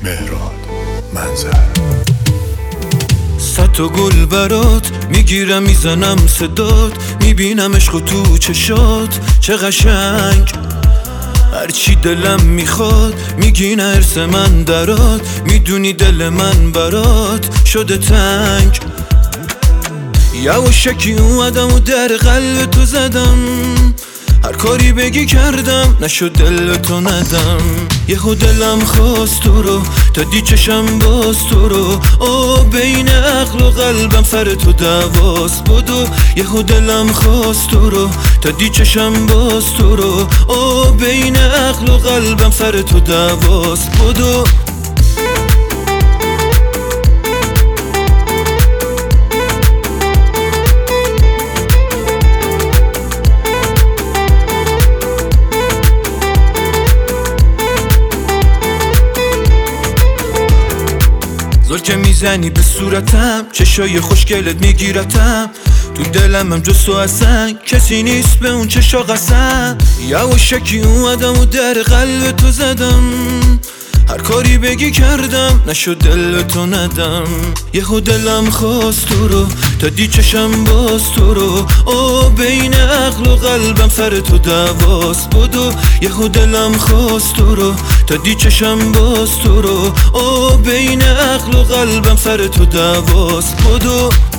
مهراد منظر. صد تا گل برات میگیرم میزنم صدات، میبینم عشق تو چشات چه قشنگ. هرچی دلم میخواد میگی نه ارس من درات، میدونی دل من برات شده تنگ. یواشکی اومدم و در قلب تو زدم، هر کاری بگی کردم نشد دل تو ندم. یهو دلم خواست تو رو تا دی چشم باز تو رو، او بین عقل و قلبم سر تو دعواست بدو. یهو دلم خواست تو رو تا دی چشم باز تو رو، او بین عقل و قلبم سر تو دعواست بدو. زل که میزنی به صورتم، چشای خوشگلت میگیرتم، تو دلم هم جز تو اصلا کسی نیست به اون چشا قسم. یواشکی اومدم و در قلب تو زدم، هر کاری بگی کردم نشد دل تو ندم. یهو دلم خواست تو رو تا دی چشم باز تو رو، او بین عقل و قلبم سر تو دعواست بدو. یهو دلم خواست تو رو تا دی چشم باز تو رو، او بین عقل و قلبم سر تو دعواست بدو.